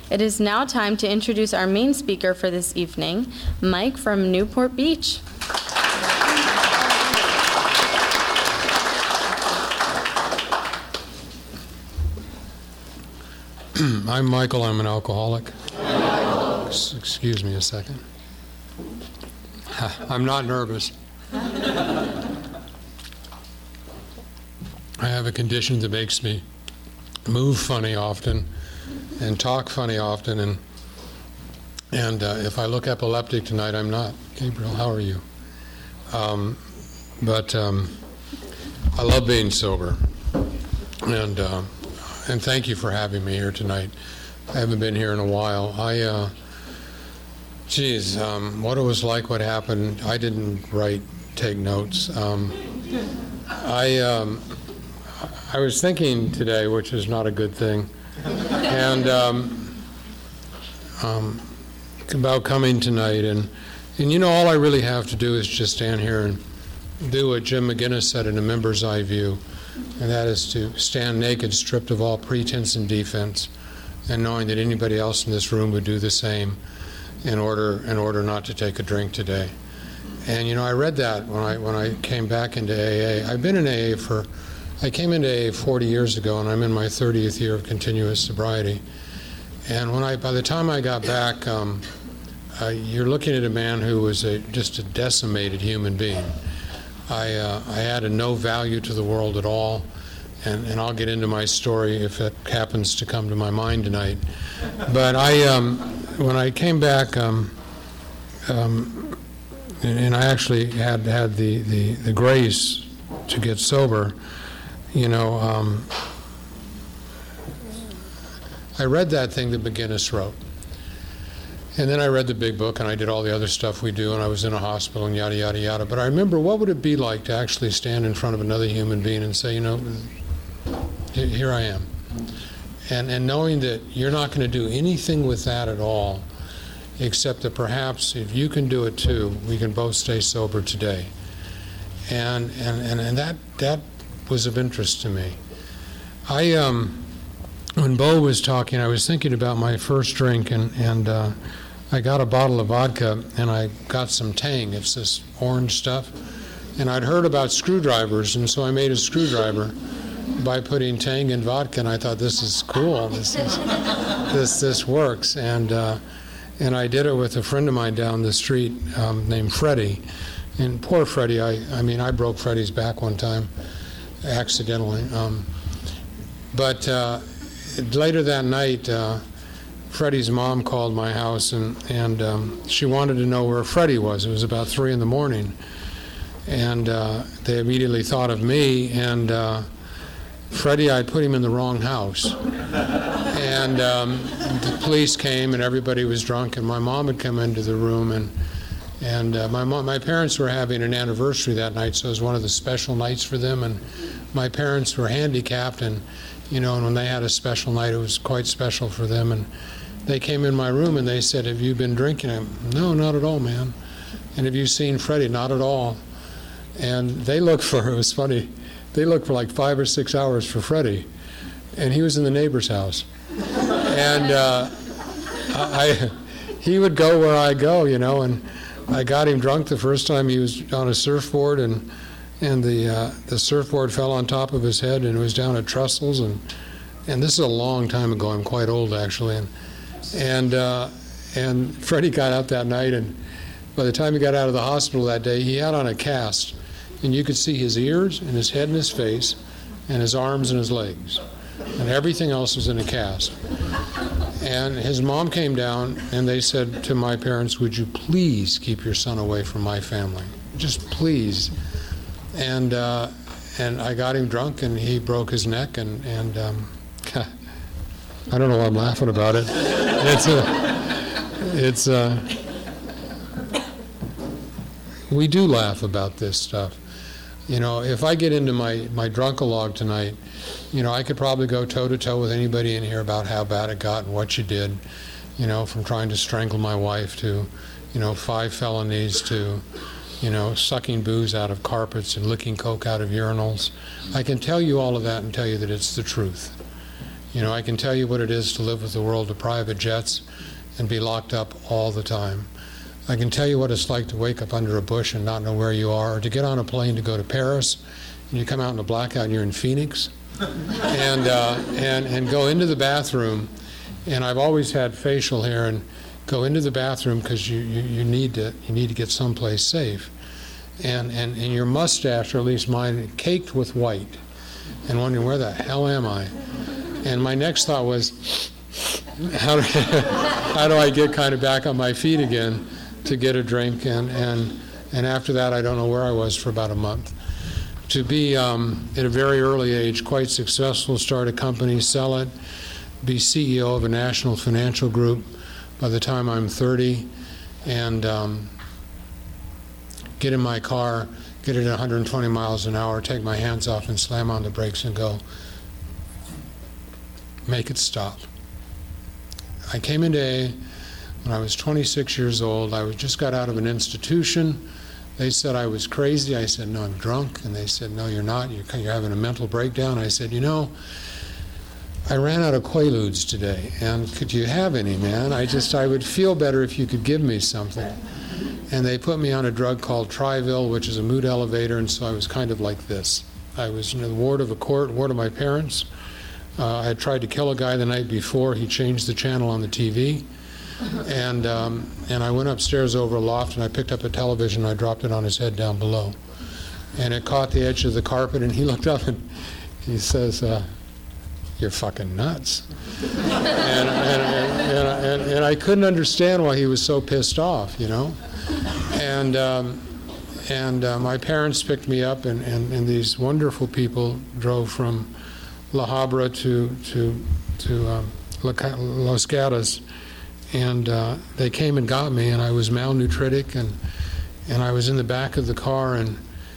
It is now time to introduce our main speaker for this evening, Mike from Newport Beach. I'm Michael. I'm an alcoholic. Excuse me a second. I'm not nervous. I have a condition that makes me move funny often and talk funny often, and if I look epileptic tonight, I'm not. Gabriel, how are you? But I love being sober, and thank you for having me here tonight. I haven't been here in a while. What it was like, what happened, I didn't take notes. I was thinking today, which is not a good thing, and about coming tonight, and all I really have to do is just stand here and do what Jim McGinnis said in A Member's Eye View, and that is to stand naked, stripped of all pretense and defense, and knowing that anybody else in this room would do the same in order not to take a drink today. And I read that when I came back into AA. I've been in AA I came into AA 40 years ago, and I'm in my 30th year of continuous sobriety. And by the time I got back, you're looking at a man who was just a decimated human being. I added no value to the world at all, and I'll get into my story if it happens to come to my mind tonight. But when I came back, and I actually had the grace to get sober, I read that thing that McGinnis wrote. And then I read the big book, and I did all the other stuff we do, and I was in a hospital and yada, yada, yada. But I remember, what would it be like to actually stand in front of another human being and say, here I am. And knowing that you're not going to do anything with that at all, except that perhaps if you can do it too, we can both stay sober today. And that was of interest to me. When Bo was talking, I was thinking about my first drink, and I got a bottle of vodka, and I got some Tang. It's this orange stuff. And I'd heard about screwdrivers, and so I made a screwdriver by putting Tang in vodka, and I thought, this is cool. This works. And I did it with a friend of mine down the street named Freddie. And poor Freddie, I broke Freddie's back one time, accidentally. But later that night, Freddie's mom called my house, and she wanted to know where Freddie was. It was about 3 a.m, and they immediately thought of me, and Freddie, I'd put him in the wrong house. And the police came, and everybody was drunk, and my mom had come into the room, and my parents were having an anniversary that night, so it was one of the special nights for them, and my parents were handicapped, and and when they had a special night, it was quite special for them. And they came in my room and they said, have you been drinking? No, not at all, man. And have you seen Freddie? Not at all. And they looked it was funny, they looked for like 5 or 6 hours for Freddie. And he was in the neighbor's house. And he would go where I go, and I got him drunk the first time. He was on a surfboard, and the surfboard fell on top of his head, and it was down at Trestles, and this is a long time ago. I'm quite old, actually, and Freddie got out that night, and by the time he got out of the hospital that day, he had on a cast, and you could see his ears and his head and his face and his arms and his legs, and everything else was in a cast. And his mom came down, and they said to my parents, would you please keep your son away from my family? Just please. And I got him drunk, and he broke his neck, and I don't know why I'm laughing about it. We do laugh about this stuff. If I get into my drunk-a-log tonight, I could probably go toe-to-toe with anybody in here about how bad it got and what you did, from trying to strangle my wife to, 5 felonies to, sucking booze out of carpets and licking coke out of urinals. I can tell you all of that and tell you that it's the truth. You know, I can tell you what it is to live with the world of private jets and be locked up all the time. I can tell you what it's like to wake up under a bush and not know where you are, or to get on a plane to go to Paris, and you come out in a blackout and you're in Phoenix, and go into the bathroom, and I've always had facial hair, and go into the bathroom because you need to get someplace safe, and your mustache, or at least mine, caked with white, and wondering where the hell am I? And my next thought was, how do I get kind of back on my feet again to get a drink? And after that, I don't know where I was for about a month. To be, at a very early age, quite successful, start a company, sell it, be CEO of a national financial group by the time I'm 30, and get in my car, get it at 120 miles an hour, take my hands off and slam on the brakes and go, make it stop. I came into AA when I was 26 years old. I just got out of an institution. They said I was crazy. I said, no, I'm drunk. And they said, no, you're not. You're having a mental breakdown. I said, you know, I ran out of Quaaludes today, and could you have any, man? I would feel better if you could give me something. And they put me on a drug called Trivil, which is a mood elevator, and so I was kind of like this. I was in the ward of a court, ward of my parents. I had tried to kill a guy the night before. He changed the channel on the TV. And I went upstairs over a loft, and I picked up a television, and I dropped it on his head down below. And it caught the edge of the carpet, and he looked up and he says, you're fucking nuts. and I couldn't understand why he was so pissed off, you know. And my parents picked me up, and these wonderful people drove from La Habra to Los Gatos, and they came and got me, and I was malnutritic, and I was in the back of the car, and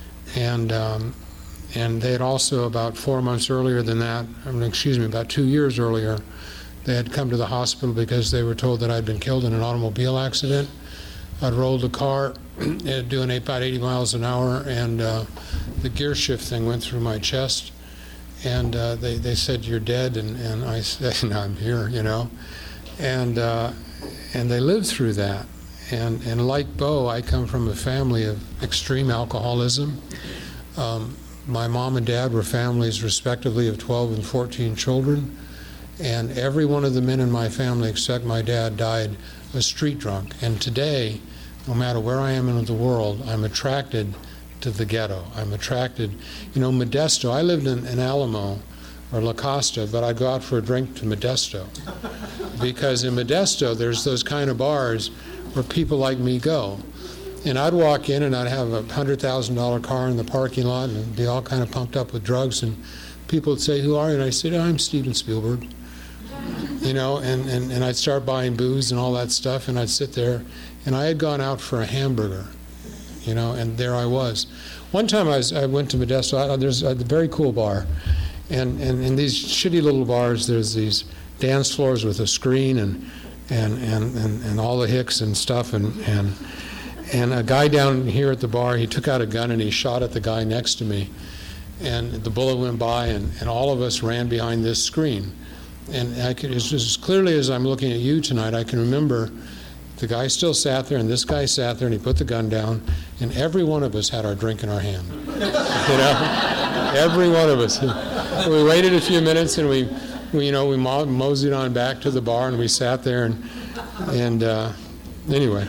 they had also, about 4 months earlier than that, about 2 years earlier, they had come to the hospital because they were told that I'd been killed in an automobile accident. I'd rolled a car doing about 80 miles an hour, and the gear shift thing went through my chest. And they said, you're dead, and I said, no, I'm here, you know. And they lived through that. And like Bo, I come from a family of extreme alcoholism. My mom and dad were families, respectively, of 12 and 14 children. And every one of the men in my family, except my dad, died a street drunk. And today, no matter where I am in the world, I'm attracted to the ghetto. I'm attracted, you know, Modesto. I lived in Alamo or La Costa, but I'd go out for a drink to Modesto. Because in Modesto, there's those kind of bars where people like me go. And I'd walk in and I'd have a $100,000 car in the parking lot and be all kind of pumped up with drugs, and people would say, who are you? And I said, I'm Steven Spielberg. You know, and I'd start buying booze and all that stuff, and I'd sit there, and I had gone out for a hamburger, you know, and there I was. One time I went to Modesto. There's a very cool bar, and in these shitty little bars, there's these dance floors with a screen and all the hicks and stuff, and a guy down here at the bar, he took out a gun and he shot at the guy next to me, and the bullet went by, and all of us ran behind this screen. And as clearly as I'm looking at you tonight, I can remember the guy still sat there, and this guy sat there, and he put the gun down, and every one of us had our drink in our hand. You know, every one of us. We waited a few minutes, and we moseyed on back to the bar, and we sat there, and anyway.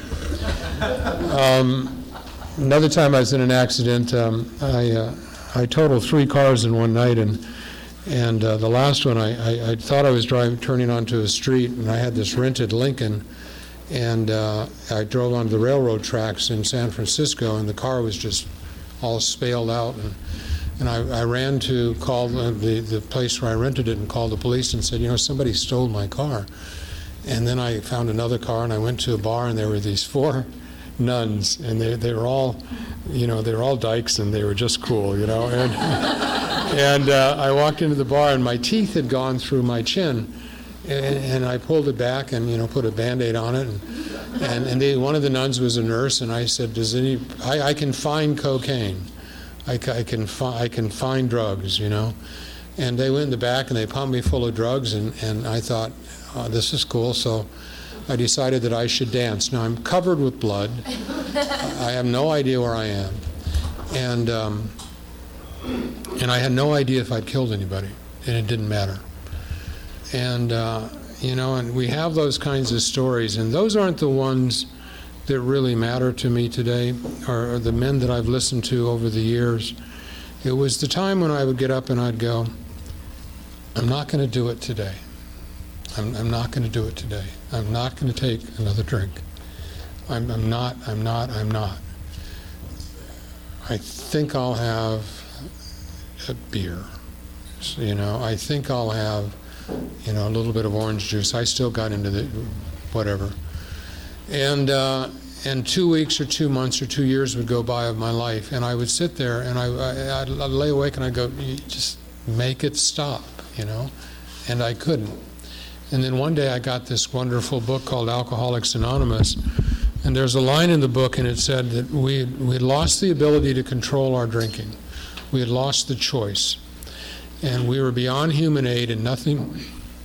Another time I was in an accident. I totaled 3 cars in one night, and the last one, I thought I was turning onto a street, and I had this rented Lincoln, and I drove onto the railroad tracks in San Francisco, and the car was just all spaled out, and I ran to call the place where I rented it and called the police and said, you know, somebody stole my car. And then I found another car, and I went to a bar, and there were these 4 nuns, and they were all, you know, they were all dykes, and they were just cool, you know. And I walked into the bar, and my teeth had gone through my chin, and I pulled it back and, you know, put a Band-Aid on it, and one of the nuns was a nurse, and I said, I can find cocaine, I can find drugs, you know. And they went in the back and they pumped me full of drugs, and I thought, oh, this is cool. So I decided that I should dance. Now I'm covered with blood. I have no idea where I am. And I had no idea if I'd killed anybody, and it didn't matter. And, and we have those kinds of stories, and those aren't the ones that really matter to me today, or the men that I've listened to over the years. It was the time when I would get up and I'd go, I'm not going to do it today. I'm not going to do it today. I'm not going to take another drink. I'm not. I think I'll have a beer. I think I'll have, a little bit of orange juice. I still got into the whatever. And 2 weeks or 2 months or 2 years would go by of my life, and I would sit there and I'd lay awake and I'd go, you just make it stop, and I couldn't. And then one day I got this wonderful book called Alcoholics Anonymous, and there's a line in the book, and it said that we had lost the ability to control our drinking. We had lost the choice, and we were beyond human aid, and nothing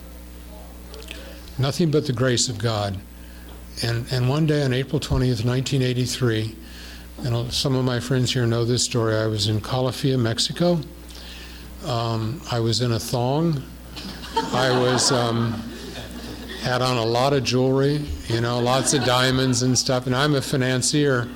but the grace of God. And one day on April 20th, 1983, and some of my friends here know this story, I was in Calafia, Mexico. I was in a thong. I was had on a lot of jewelry, lots of diamonds and stuff. And I'm a financier.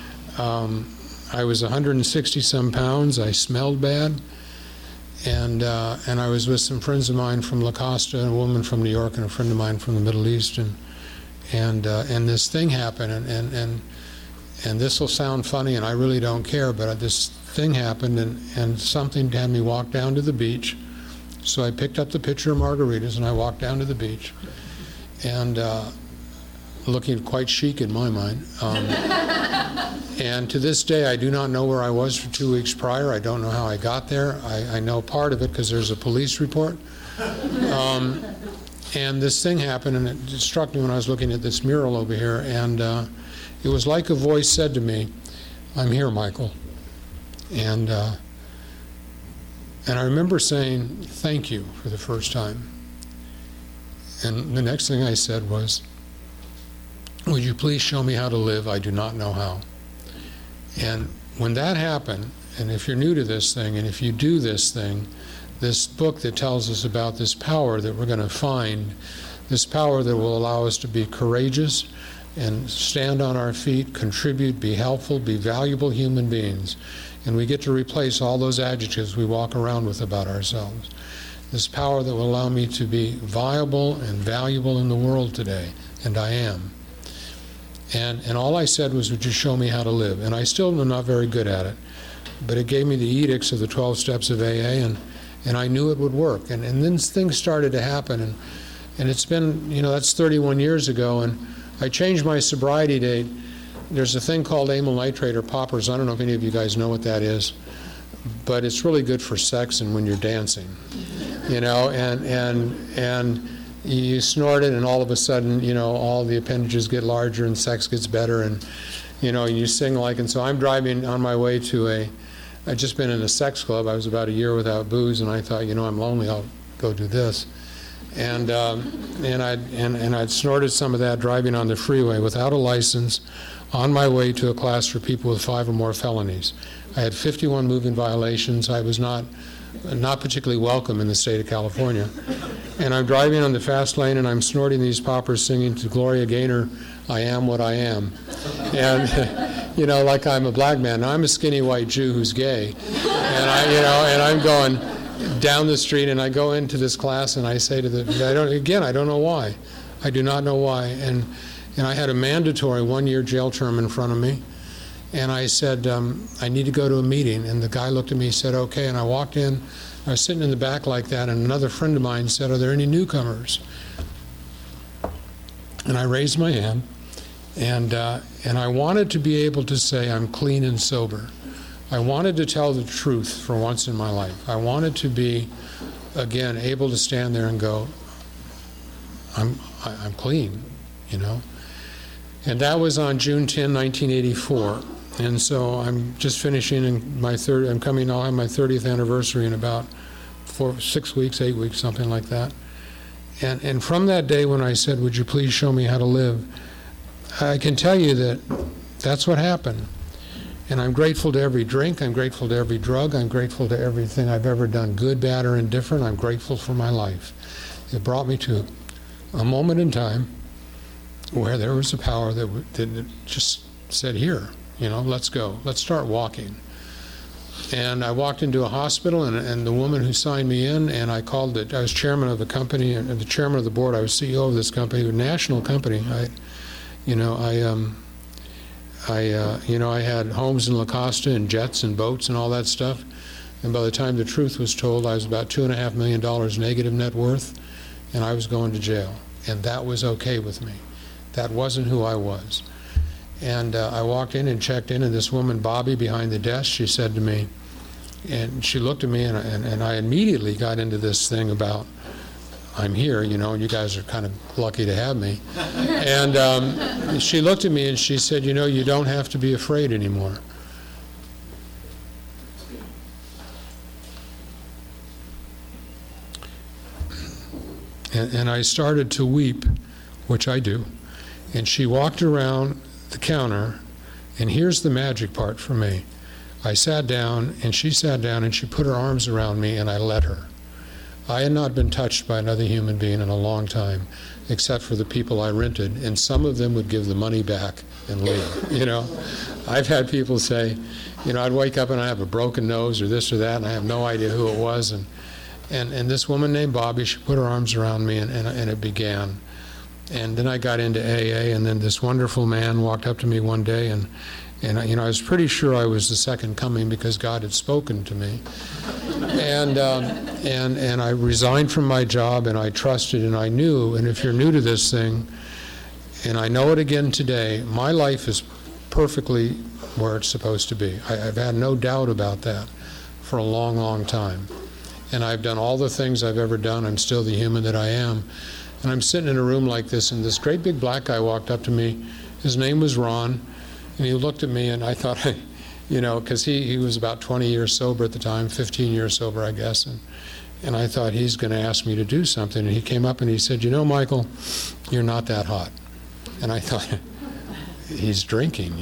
I was 160-some pounds. I smelled bad. And I was with some friends of mine from La Costa, and a woman from New York, and a friend of mine from the Middle East. And this thing happened, and this will sound funny, and I really don't care, but this thing happened, and something had me walk down to the beach. So I picked up the pitcher of margaritas, and I walked down to the beach, and looking quite chic in my mind. And to this day, I do not know where I was for 2 weeks prior. I don't know how I got there. I know part of it because there's a police report. And this thing happened, and it struck me when I was looking at this mural over here, and it was like a voice said to me, I'm here, Michael. And I remember saying, thank you, for the first time. And the next thing I said was, would you please show me how to live? I do not know how. And when that happened, and if you're new to this thing, and if you do this thing, this book that tells us about this power that we're going to find, this power that will allow us to be courageous and stand on our feet, contribute, be helpful, be valuable human beings. And we get to replace all those adjectives we walk around with about ourselves. This power that will allow me to be viable and valuable in the world today, and I am. And all I said was, would you show me how to live? And I still am not very good at it, but it gave me the edicts of the 12 steps of AA, and I knew it would work. And then things started to happen, and it's been, that's 31 years ago, and I changed my sobriety date. There's a thing called amyl nitrate or poppers. I don't know if any of you guys know what that is, but it's really good for sex and when you're dancing, and you snort it, and all of a sudden, all the appendages get larger and sex gets better, and, you sing like, and so I'm driving on my way to I'd just been in a sex club. I was about a year without booze, and I thought, I'm lonely, I'll go do this. And I'd snorted some of that driving on the freeway without a license on my way to a class for people with 5 or more felonies. I had 51 moving violations. I was not particularly welcome in the state of California. And I'm driving on the fast lane, and I'm snorting these poppers, singing to Gloria Gaynor, I am what I am. And, like I'm a black man. Now, I'm a skinny white Jew who's gay. And and I'm going down the street, and I go into this class, and I say to I don't know why. I do not know why. And I had a mandatory 1-year jail term in front of me. And I said, I need to go to a meeting. And the guy looked at me and said, okay. And I walked in. I was sitting in the back like that, and another friend of mine said, are there any newcomers? And I raised my hand, and I wanted to be able to say I'm clean and sober. I wanted to tell the truth for once in my life. I wanted to be, again, able to stand there and go, I'm clean, And that was on June 10, 1984. And so I'm just finishing I'll have my 30th anniversary in about 6 weeks, 8 weeks, something like that. And from that day when I said, would you please show me how to live, I can tell you that that's what happened. And I'm grateful to every drink, I'm grateful to every drug, I'm grateful to everything I've ever done, good, bad, or indifferent. I'm grateful for my life. It brought me to a moment in time where there was a power that just said, here, let's go, let's start walking. And I walked into a hospital, and the woman who signed me in, and I called it, I was chairman of the company, and the chairman of the board, I was CEO of this company, a national company. I had homes in La Costa and jets and boats and all that stuff. And by the time the truth was told, I was about $2.5 million negative net worth, and I was going to jail. And that was okay with me. That wasn't who I was. And I walked in and checked in, and this woman, Bobby, behind the desk, she said to me, and she looked at me, and I immediately got into this thing about, I'm here, and you guys are kind of lucky to have me. And she looked at me and she said, you don't have to be afraid anymore. And I started to weep, which I do. And she walked around the counter, and here's the magic part for me. I sat down, and she sat down, and she put her arms around me, and I let her. I had not been touched by another human being in a long time, except for the people I rented, and some of them would give the money back and leave. I've had people say, I'd wake up and I have a broken nose or this or that, and I have no idea who it was. And this woman named Bobby, she put her arms around me, and it began. And then I got into AA, and then this wonderful man walked up to me one day, and I was pretty sure I was the second coming because God had spoken to me. And I resigned from my job, and I trusted, and I knew, and if you're new to this thing, and I know it again today, my life is perfectly where it's supposed to be. I've had no doubt about that for a long, long time. And I've done all the things I've ever done. I'm still the human that I am. And I'm sitting in a room like this, and this great big black guy walked up to me. His name was Ron, and he looked at me, and I thought, because he was about 20 years sober at the time, 15 years sober, I guess. And I thought, he's going to ask me to do something. And he came up and he said, Michael, you're not that hot. And I thought, he's drinking,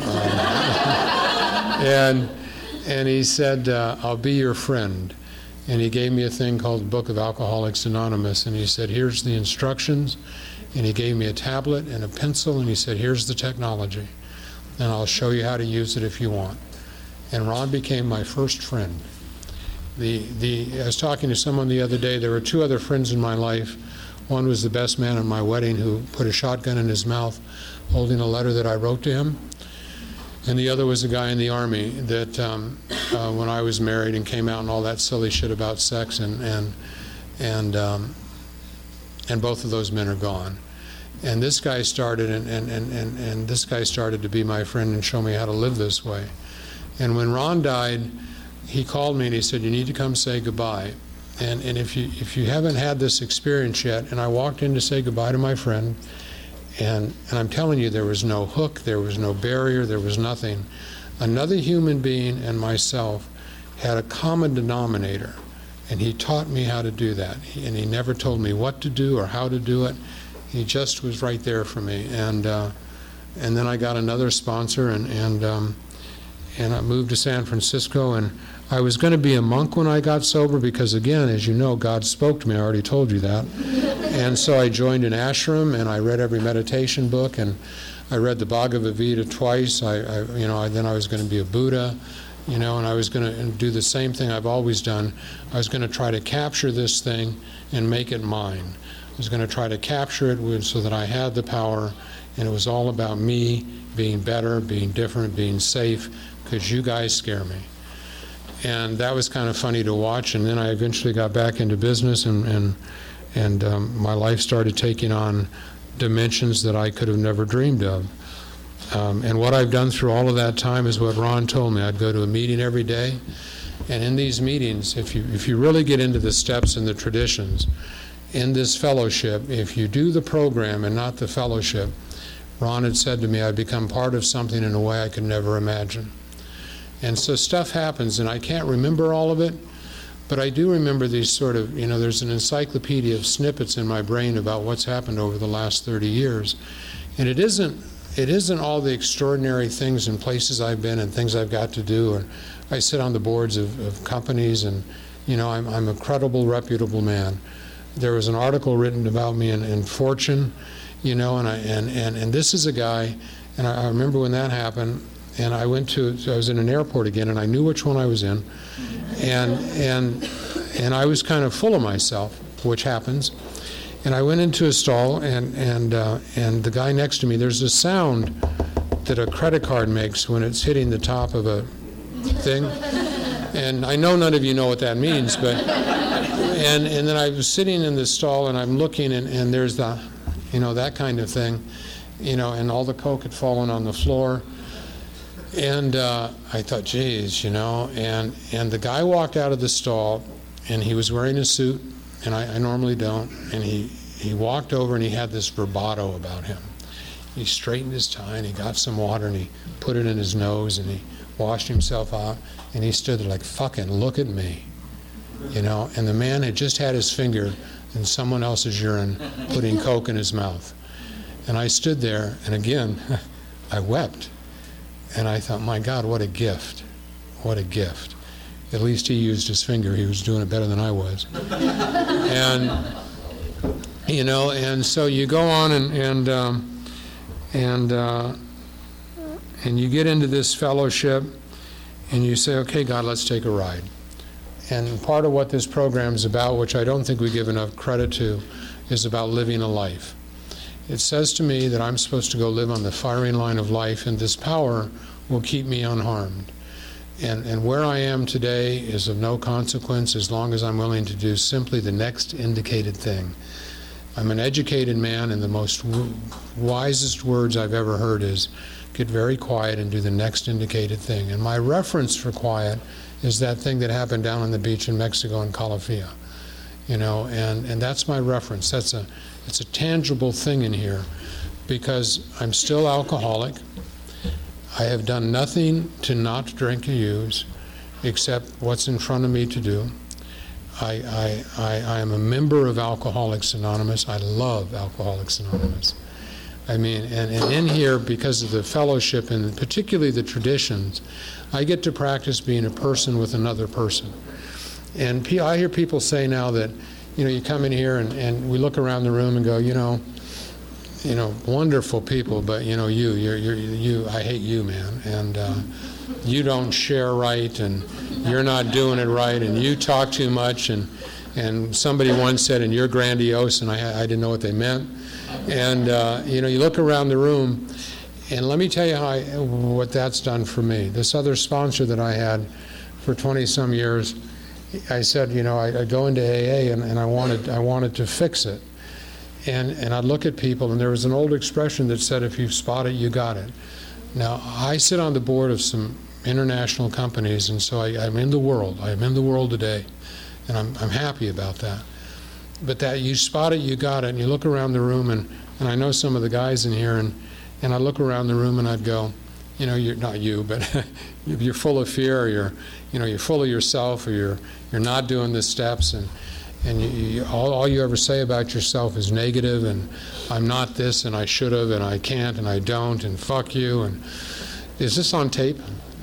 and he said, I'll be your friend. And he gave me a thing called the Book of Alcoholics Anonymous, and he said, here's the instructions, and he gave me a tablet and a pencil, and he said, here's the technology, and I'll show you how to use it if you want. And Ron became my first friend. I was talking to someone the other day, there were two other friends in my life. One was the best man at my wedding who put a shotgun in his mouth holding a letter that I wrote to him. And the other was a guy in the Army that when I was married and came out and all that silly shit about sex, and both of those men are gone. And this guy started, and this guy started to be my friend and show me how to live this way. And when Ron died, he called me and he said, you need to come say goodbye. And if you haven't had this experience yet, and I walked in to say goodbye to my friend, and I'm telling you, there was no hook, there was no barrier, there was nothing. Another human being and myself had a common denominator, and he taught me how to do that. And he never told me what to do or how to do it. He just was right there for me. And then I got another sponsor, and I moved to San Francisco, and I was going to be a monk when I got sober because, again, as you know, God spoke to me. I already told you that. And so I joined an ashram, and I read every meditation book, and I read the Bhagavad Gita twice. Then I was going to be a Buddha, and I was going to do the same thing I've always done. I was going to try to capture this thing and make it mine. I was going to try to capture it so that I had the power, and it was all about me being better, being different, being safe, because you guys scare me. And that was kind of funny to watch. And then I eventually got back into business, and my life started taking on dimensions that I could have never dreamed of. And what I've done through all of that time is what Ron told me. I'd go to a meeting every day, and in these meetings, if you really get into the steps and the traditions, in this fellowship, if you do the program and not the fellowship, Ron had said to me, I'd become part of something in a way I could never imagine. And so stuff happens, and I can't remember all of it, But I do remember these sort of, there's an encyclopedia of snippets in my brain about what's happened over the last 30 years. And it isn't all the extraordinary things and places I've been and things I've got to do. And I sit on the boards of companies, and I'm a credible, reputable man. There was an article written about me in Fortune, and this is a guy, and I remember when that happened, and I was in an airport again, and I knew which one I was in, and I was kind of full of myself, which happens. And I went into a stall, and the guy next to me, there's a sound that a credit card makes when it's hitting the top of a thing. And I know none of you know what that means, but and then I was sitting in this stall, and I'm looking, and there's the, that kind of thing, and all the Coke had fallen on the floor. And I thought, geez, and the guy walked out of the stall, and he was wearing a suit, and I normally don't, and he walked over, and he had this bravado about him. He straightened his tie, and he got some water, and he put it in his nose, and he washed himself out, and he stood there like, fucking look at me, and the man had just had his finger in someone else's urine putting Coke in his mouth. And I stood there, and again, I wept. And I thought, my God, what a gift. What a gift. At least he used his finger. He was doing it better than I was. And so you go on and you get into this fellowship, and you say, okay, God, let's take a ride. And part of what this program is about, which I don't think we give enough credit to, is about living a life. It says to me that I'm supposed to go live on the firing line of life, and this power will keep me unharmed. And where I am today is of no consequence as long as I'm willing to do simply the next indicated thing. I'm an educated man, and the most wisest words I've ever heard is, get very quiet and do the next indicated thing. And my reference for quiet is that thing that happened down on the beach in Mexico in Calafia. And that's my reference. It's a tangible thing in here, because I'm still alcoholic. I have done nothing to not drink or use except what's in front of me to do. I am a member of Alcoholics Anonymous. I love Alcoholics Anonymous. I mean, and in here, because of the fellowship and particularly the traditions, I get to practice being a person with another person. And I hear people say now that, you come in here and we look around the room and go, wonderful people, but you, I hate you, man, and you don't share right, and you're not doing it right, and you talk too much, and somebody once said, and you're grandiose, and I didn't know what they meant, and you look around the room, and let me tell you what that's done for me. This other sponsor that I had for 20-some years, I said, I go into AA, and I wanted to fix it. And I'd look at people, and there was an old expression that said, if you spot it, you got it. Now, I sit on the board of some international companies, and so I'm in the world. I'm in the world today, and I'm happy about that. But that you spot it, you got it, and you look around the room, and I know some of the guys in here, and I look around the room, and I'd go, you're not you, but you're full of fear, or you're full of yourself, or you're not doing the steps, and all you ever say about yourself is negative, and I'm not this, and I should have, and I can't, and I don't, and fuck you. And is this on tape?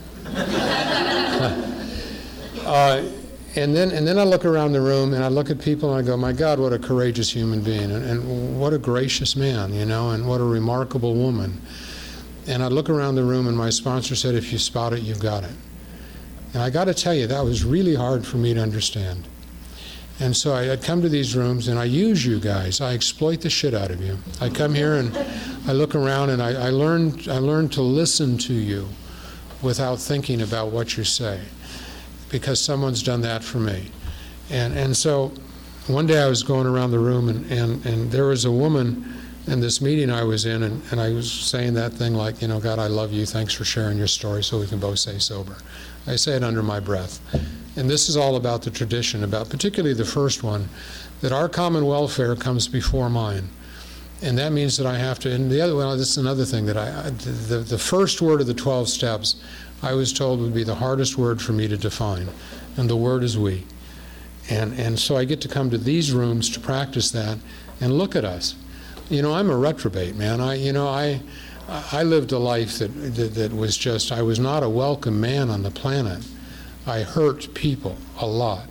And then I look around the room, and I look at people, and I go, my God, what a courageous human being, and what a gracious man, and what a remarkable woman. And I look around the room, and my sponsor said, if you spot it, you've got it. And I got to tell you, that was really hard for me to understand. And so I'd come to these rooms, and I use you guys. I exploit the shit out of you. I come here, and I look around, and I learn to listen to you without thinking about what you say, because someone's done that for me. And so one day I was going around the room, and there was a woman in this meeting I was in, and I was saying that thing like, God, I love you. Thanks for sharing your story so we can both stay sober. I say it under my breath. And this is all about the tradition, about particularly the first one, that our common welfare comes before mine. And that means that I have to, and the other one, this is another thing, that the first word of the 12 steps, I was told would be the hardest word for me to define. And the word is we. And so I get to come to these rooms to practice that, and look at us. I'm a reprobate, man. I lived a life that was just, I was not a welcome man on the planet. I hurt people a lot.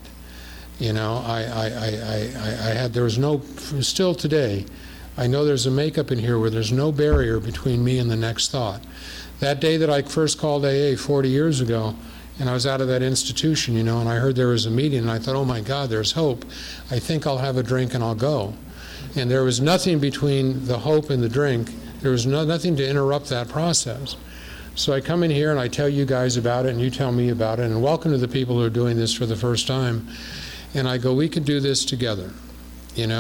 There was no, still today, I know there's a makeup in here where there's no barrier between me and the next thought. That day that I first called AA 40 years ago, and I was out of that institution, and I heard there was a meeting, and I thought, oh my God, there's hope. I think I'll have a drink and I'll go. And there was nothing between the hope and the drink. There was nothing to interrupt that process. So I come in here and I tell you guys about it, and you tell me about it, and welcome to the people who are doing this for the first time. And I go, we could do this together, and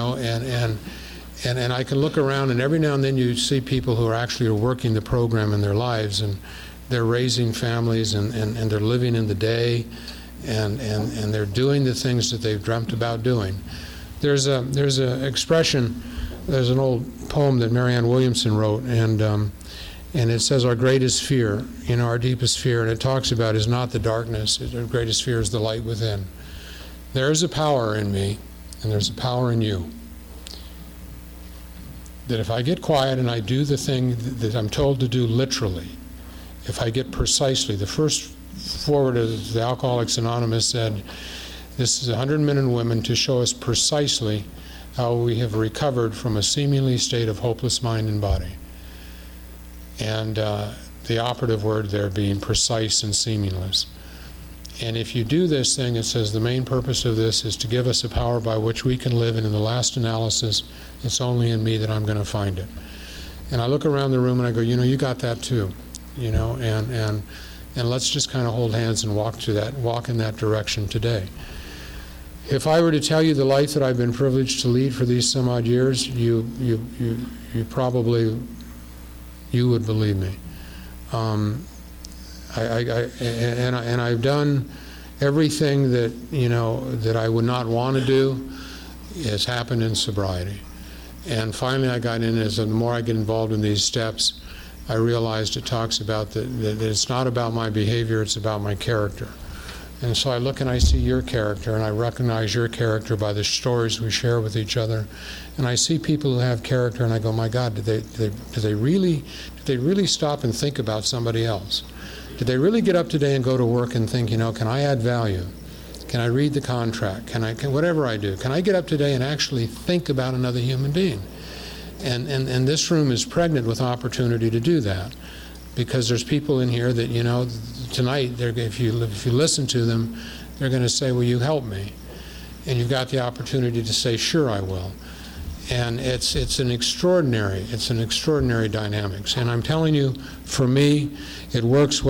I can look around, and every now and then you see people who are actually working the program in their lives, and they're raising families, and they're living in the day, and they're doing the things that they've dreamt about doing. There's a expression, there's an old poem that Marianne Williamson wrote, and it says our greatest fear, our deepest fear, and it talks about is not the darkness, our greatest fear is the light within. There's a power in me, and there's a power in you, that if I get quiet and I do the thing that I'm told to do literally, if I get precisely, the first forward of the Alcoholics Anonymous said, this is 100 men and women to show us precisely how we have recovered from a seemingly state of hopeless mind and body. And the operative word there being precise and seamless. And if you do this thing, it says the main purpose of this is to give us a power by which we can live, and in the last analysis, it's only in me that I'm going to find it. And I look around the room and I go, you got that too, and let's just kind of hold hands and walk in that direction today. If I were to tell you the life that I've been privileged to lead for these some odd years, you probably would believe me. And I've done everything that that I would not want to do has happened in sobriety. And finally I got in, as the more I get involved in these steps, I realized it talks about that it's not about my behavior, it's about my character. And so I look and I see your character, and I recognize your character by the stories we share with each other. And I see people who have character, and I go, my God, did they really stop and think about somebody else? Did they really get up today and go to work and think, can I add value? Can I read the contract? Can whatever I do, can I get up today and actually think about another human being? And this room is pregnant with opportunity to do that, because there's people in here that, tonight, if you listen to them, they're going to say, will you help me? And you've got the opportunity to say, sure, I will. And it's an extraordinary dynamics. And I'm telling you, for me, it works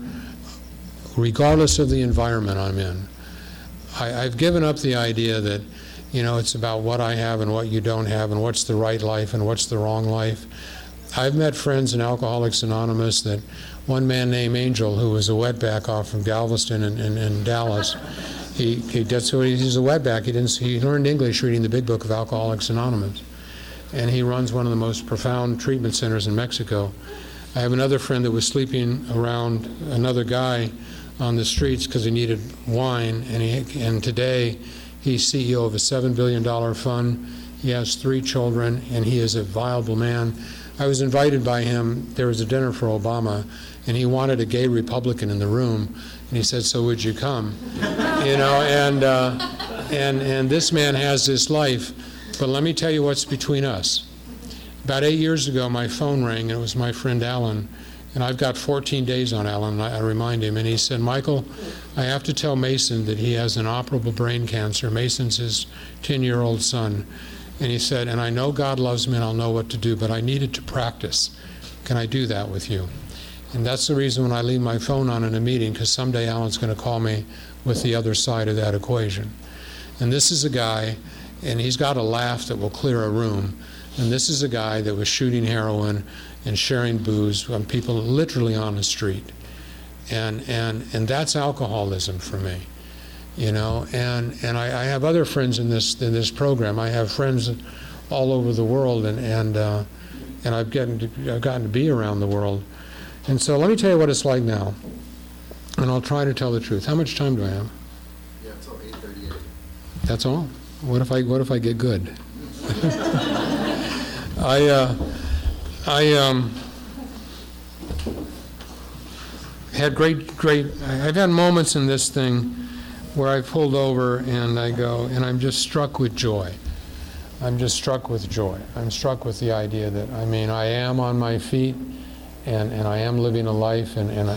regardless of the environment I'm in. I've given up the idea that, it's about what I have and what you don't have, and what's the right life and what's the wrong life. I've met friends in Alcoholics Anonymous that one man named Angel, who was a wetback off from Galveston in Dallas, he's a wetback. He learned English reading the Big Book of Alcoholics Anonymous, and he runs one of the most profound treatment centers in Mexico. I have another friend that was sleeping around another guy on the streets because he needed wine, and today he's CEO of a $7 billion fund. He has 3 children, and he is a viable man. I was invited by him. There was a dinner for Obama, and he wanted a gay Republican in the room, and he said, so would you come? And this man has this life. But let me tell you what's between us. About 8 years ago, my phone rang, and it was my friend Alan, and I've got 14 days on Alan, and I remind him, and he said, Michael, I have to tell Mason that he has inoperable brain cancer. Mason's his 10-year-old son. And he said, and I know God loves me and I'll know what to do, but I needed to practice. Can I do that with you? And that's the reason when I leave my phone on in a meeting, because someday Alan's going to call me with the other side of that equation. And this is a guy, and he's got a laugh that will clear a room. And this is a guy that was shooting heroin and sharing booze on people literally on the street. And that's alcoholism for me. And I have other friends in this program. I have friends all over the world, and I've gotten to be around the world. And so let me tell you what it's like now, and I'll try to tell the truth. How much time do I have? Yeah, until 8:38. That's all. What if I get good? I had I've had moments in this thing where I pulled over and I go, and I'm just struck with joy. I'm just struck with joy. I'm struck with the idea that, I mean, I am on my feet, and I am living a life, and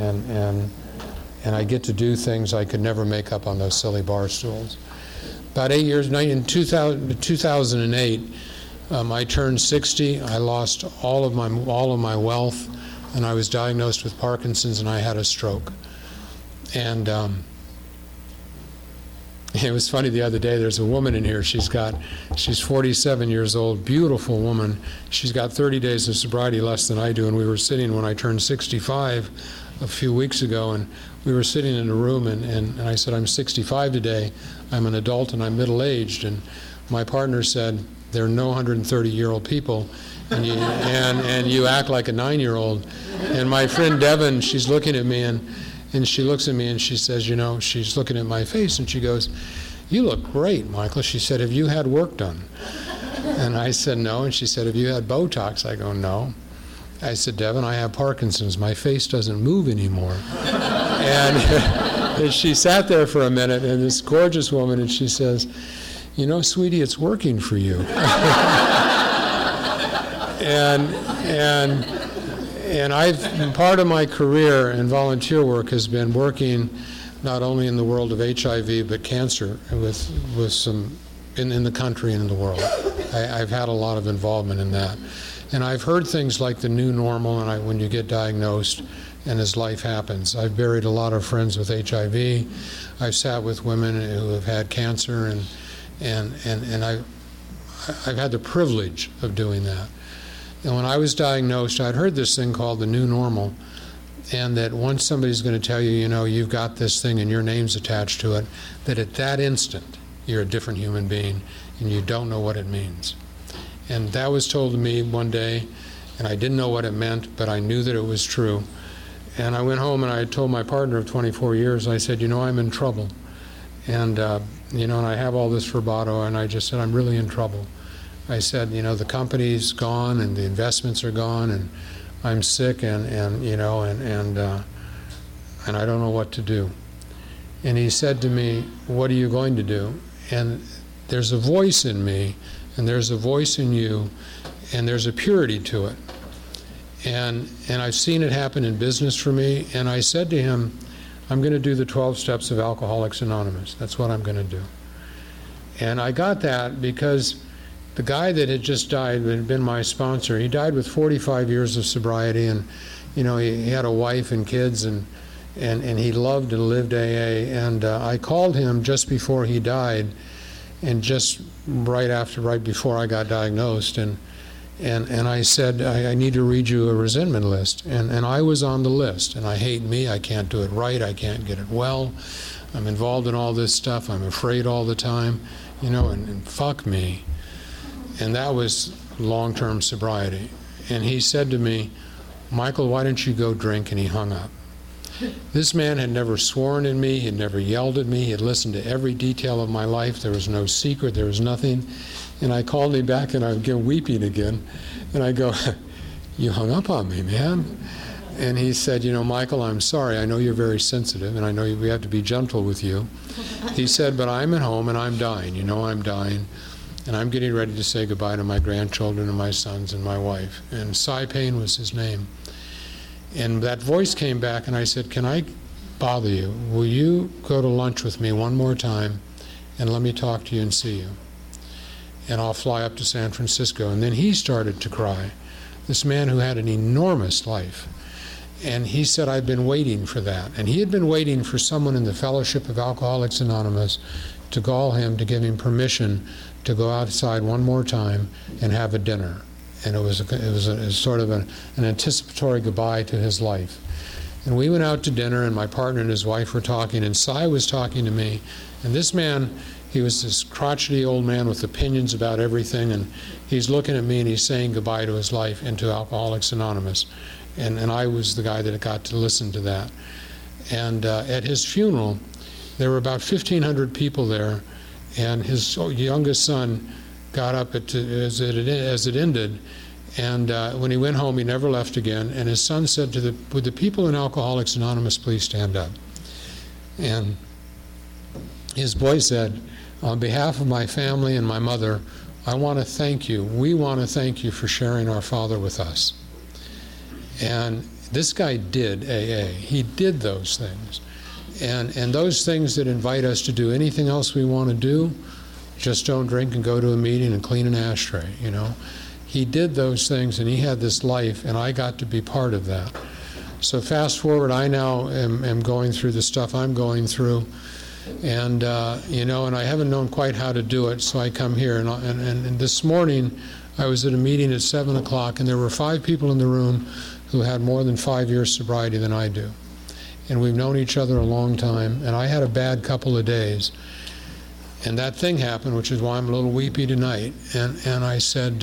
I get to do things I could never make up on those silly bar stools. About 8 years, in 2008, I turned 60. I lost all of my wealth, and I was diagnosed with Parkinson's, and I had a stroke. And it was funny the other day, there's a woman in here, she's 47 years old, beautiful woman. She's got 30 days of sobriety less than I do, and we were sitting when I turned 65 a few weeks ago, and we were sitting in a room, and I said, I'm 65 today, I'm an adult and I'm middle-aged, and my partner said, there are no 130-year-old people, and you act like a 9-year-old. And my friend Devin, she's looking at me, and she looks at me and she says, you know, she's looking at my face and she goes, you look great, Michael. She said, have you had work done? And I said, no. And she said, have you had Botox? I go, no. I said, Devin, I have Parkinson's. My face doesn't move anymore. And she sat there for a minute, and this gorgeous woman, and she says, you know, sweetie, it's working for you. And part of my career in volunteer work has been working not only in the world of HIV but cancer with some in the country and in the world. I've had a lot of involvement in that, and I've heard things like the new normal, and when you get diagnosed, and as life happens. I've buried a lot of friends with HIV. I've sat with women who have had cancer, and I've had the privilege of doing that. And when I was diagnosed, I'd heard this thing called the new normal, and that once somebody's going to tell you, you know, you've got this thing and your name's attached to it, that at that instant, you're a different human being, and you don't know what it means. And that was told to me one day, and I didn't know what it meant, but I knew that it was true. And I went home and I told my partner of 24 years, I said, you know, I'm in trouble. And, you know, and I have all this Spravato, and I just said, I'm really in trouble. I said, you know, the company's gone and the investments are gone, and I'm sick, and you know, and I don't know what to do. And he said to me, what are you going to do? And there's a voice in me, and there's a voice in you, and there's a purity to it. And I've seen it happen in business for me, and I said to him, I'm going to do the 12 steps of Alcoholics Anonymous. That's what I'm going to do. And I got that because the guy that had just died, that had been my sponsor, he died with 45 years of sobriety, and you know, he had a wife and kids, and he loved and lived AA. And I called him just before he died, and just right before I got diagnosed, and I said, I need to read you a resentment list. And I was on the list, and I hate me, I can't do it right, I can't get it well, I'm involved in all this stuff, I'm afraid all the time, you know, and fuck me. And that was long-term sobriety. And he said to me, Michael, why don't you go drink? And he hung up. This man had never sworn at me, he had never yelled at me, he had listened to every detail of my life, there was no secret, there was nothing. And I called him back, and I was weeping again, and I go, you hung up on me, man. And he said, you know, Michael, I'm sorry, I know you're very sensitive, and I know we have to be gentle with you. He said, but I'm at home, and I'm dying, you know I'm dying. And I'm getting ready to say goodbye to my grandchildren and my sons and my wife. And Cy Payne was his name. And that voice came back, and I said, can I bother you? Will you go to lunch with me one more time and let me talk to you and see you? And I'll fly up to San Francisco. And then he started to cry, this man who had an enormous life. And he said, I've been waiting for that. And he had been waiting for someone in the Fellowship of Alcoholics Anonymous to call him, to give him permission to go outside one more time and have a dinner. And it was sort of an anticipatory goodbye to his life. And we went out to dinner, and my partner and his wife were talking, and Cy was talking to me. And this man, he was this crotchety old man with opinions about everything, and he's looking at me and he's saying goodbye to his life and to Alcoholics Anonymous. And I was the guy that got to listen to that. And at his funeral, there were about 1,500 people there, And his youngest son got up as it ended, and when he went home, he never left again. And his son said to would the people in Alcoholics Anonymous please stand up? And his boy said, on behalf of my family and my mother, I want to thank you. We want to thank you for sharing our Father with us. And this guy did AA. He did those things. And those things that invite us to do anything else we want to do, just don't drink and go to a meeting and clean an ashtray, you know. He did those things, and he had this life, and I got to be part of that. So fast forward, I now am going through the stuff I'm going through, and you know, and I haven't known quite how to do it, so I come here. And this morning, I was at a meeting at 7 o'clock, and there were 5 people in the room who had more than 5 years sobriety than I do. And we've known each other a long time, and I had a bad couple of days. And that thing happened, which is why I'm a little weepy tonight. And I said,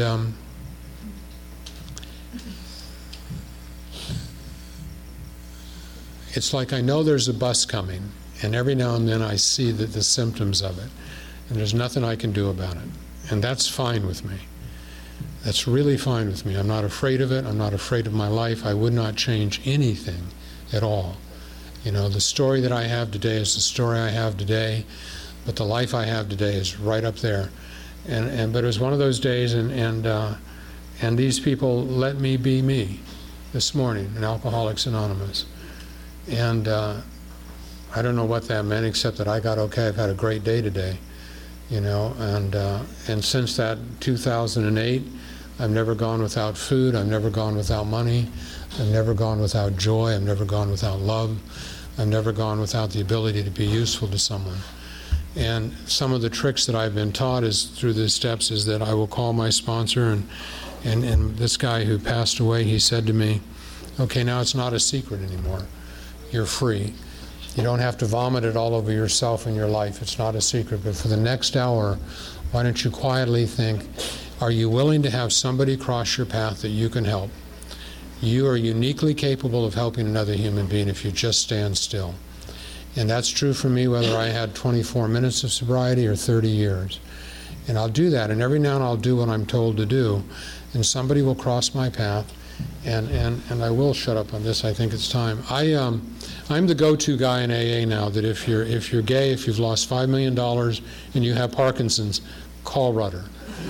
it's like I know there's a bus coming, and every now and then I see the symptoms of it, and there's nothing I can do about it. And that's fine with me. That's really fine with me. I'm not afraid of it. I'm not afraid of my life. I would not change anything at all. You know, the story that I have today is the story I have today, but the life I have today is right up there. But it was one of those days, and these people let me be me this morning in Alcoholics Anonymous. And I don't know what that meant, except that I got okay. I've had a great day today, you know. And since that 2008, I've never gone without food. I've never gone without money. I've never gone without joy. I've never gone without love. I've never gone without the ability to be useful to someone. And some of the tricks that I've been taught is through the steps is that I will call my sponsor, and this guy who passed away, he said to me, okay, now it's not a secret anymore. You're free. You don't have to vomit it all over yourself and your life. It's not a secret. But for the next hour, why don't you quietly think, are you willing to have somebody cross your path that you can help? You are uniquely capable of helping another human being if you just stand still. And that's true for me whether I had 24 minutes of sobriety or 30 years. And I'll do that, and every now and then I'll do what I'm told to do, and somebody will cross my path, and I will shut up on this. I think it's time. I'm the go-to guy in AA now, that if you're gay, if you've lost $5 million and you have Parkinson's, call Rudder.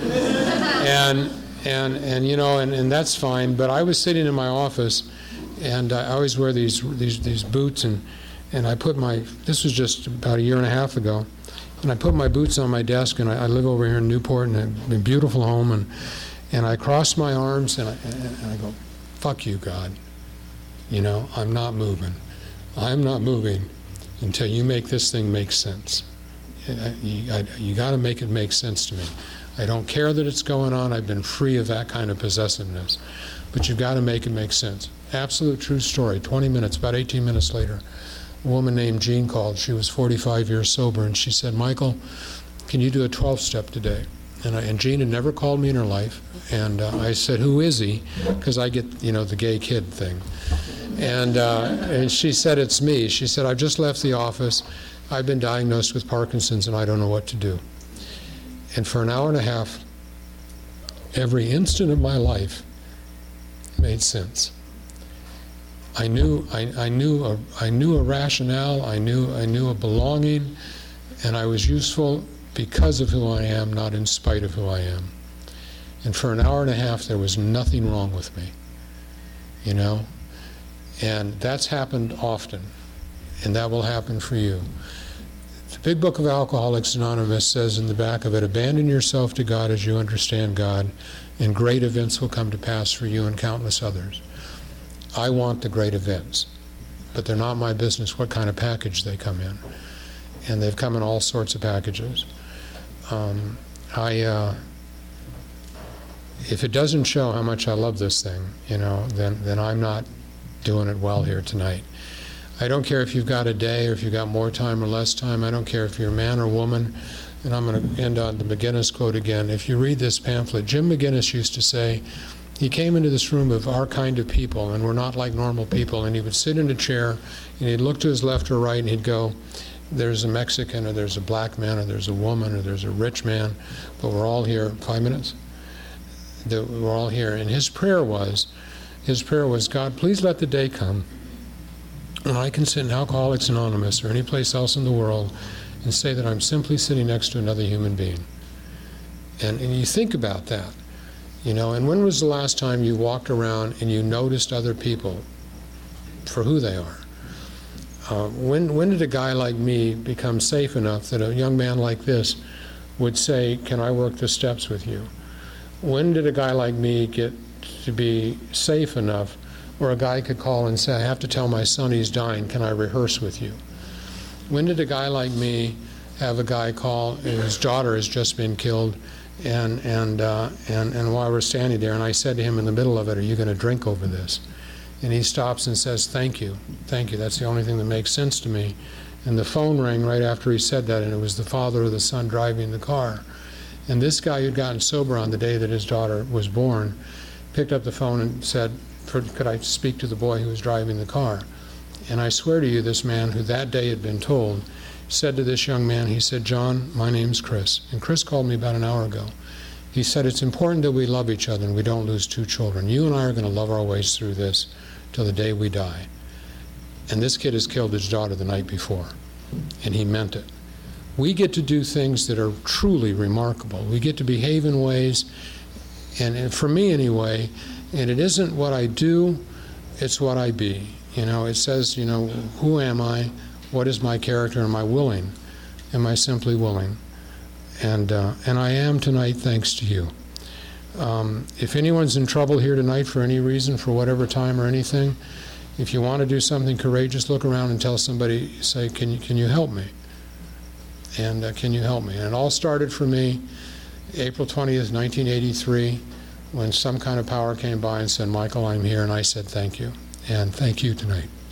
And you know, and that's fine. But I was sitting in my office, and I always wear these boots, and I put this was just about a year and a half ago, and I put my boots on my desk, and I live over here in Newport in a beautiful home, and I cross my arms, and I go, fuck you, God. You know, I'm not moving. I'm not moving until you make this thing make sense. You got to make it make sense to me. I don't care that it's going on. I've been free of that kind of possessiveness. But you've got to make it make sense. Absolute true story. 20 minutes, about 18 minutes later, a woman named Jean called. She was 45 years sober, and she said, Michael, can you do a 12-step today? And Jean had never called me in her life. And I said, who is he? Because I get, you know, the gay kid thing. And she said, it's me. She said, I've just left the office. I've been diagnosed with Parkinson's, and I don't know what to do. And for an hour and a half, every instant of my life made sense. I knew a rationale. I knew a belonging, and I was useful because of who I am, not in spite of who I am. And for an hour and a half, there was nothing wrong with me, you know. And that's happened often, and that will happen for you. The Big Book of Alcoholics Anonymous says in the back of it, abandon yourself to God as you understand God, and great events will come to pass for you and countless others. I want the great events, but they're not my business what kind of package they come in. And they've come in all sorts of packages. If it doesn't show how much I love this thing, you know, then I'm not doing it well here tonight. I don't care if you've got a day or if you've got more time or less time. I don't care if you're a man or woman. And I'm going to end on the McGinnis quote again. If you read this pamphlet, Jim McGinnis used to say, he came into this room of our kind of people, and we're not like normal people, and he would sit in a chair, and he'd look to his left or right, and he'd go, there's a Mexican, or there's a black man, or there's a woman, or there's a rich man, but we're all here. 5 minutes? We're all here. And his prayer was, God, please let the day come when I can sit in Alcoholics Anonymous or any place else in the world and say that I'm simply sitting next to another human being. And you think about that, and when was the last time you walked around and you noticed other people for who they are? When did a guy like me become safe enough that a young man like this would say, can I work the steps with you? When did a guy like me get to be safe enough where a guy could call and say, I have to tell my son he's dying, can I rehearse with you? When did a guy like me have a guy call, and his daughter has just been killed, and while we're standing there, and I said to him in the middle of it, are you going to drink over this? And he stops and says, thank you, that's the only thing that makes sense to me. And the phone rang right after he said that, and it was the father of the son driving the car. And this guy who'd gotten sober on the day that his daughter was born picked up the phone and said, could I speak to the boy who was driving the car? And I swear to you, this man who that day had been told said to this young man, he said, John, my name's Chris. And Chris called me about an hour ago. He said, it's important that we love each other and we don't lose two children. You and I are going to love our ways through this till the day we die. And this kid has killed his daughter the night before, and he meant it. We get to do things that are truly remarkable. We get to behave in ways, and for me anyway, and it isn't what I do, it's what I be. It says, who am I? What is my character? Am I willing? Am I simply willing? And I am tonight, thanks to you. If anyone's in trouble here tonight for any reason, for whatever time or anything, if you want to do something courageous, look around and tell somebody, say, can you help me? And can you help me? And it all started for me April 20th, 1983, when some kind of power came by and said, Michael, I'm here, and I said, thank you. And thank you tonight.